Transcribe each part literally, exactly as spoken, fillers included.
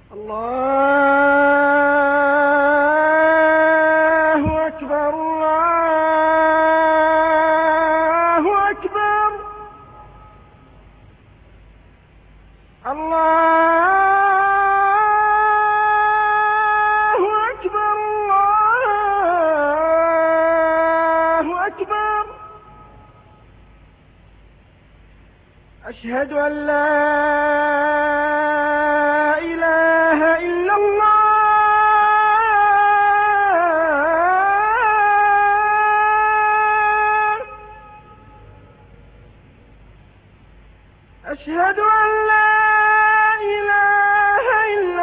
الله أكبر الله أكبر الله أكبر الله أكبر. أشهد أن لا إله إلا الله. أشهد أن لا إله إلا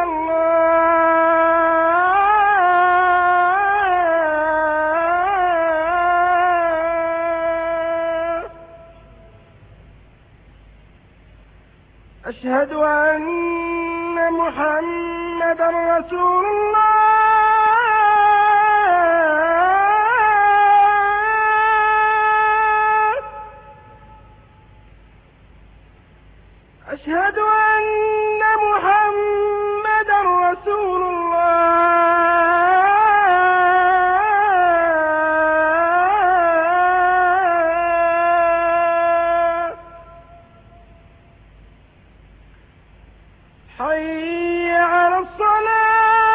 الله. أشهد أن محمدًا رسول الله. أشهد أن محمدًا رسول الله. حي على الصلاة.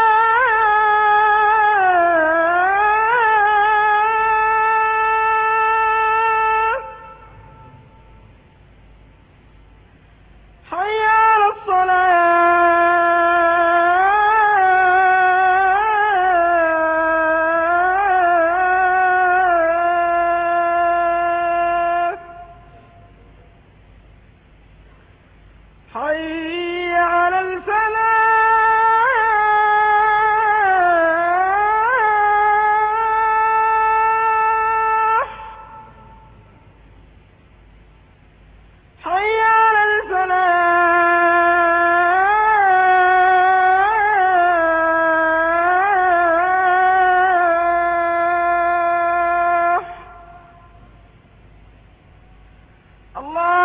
حي على الصلاة. حي على الفلاح. حي على الفلاح. الله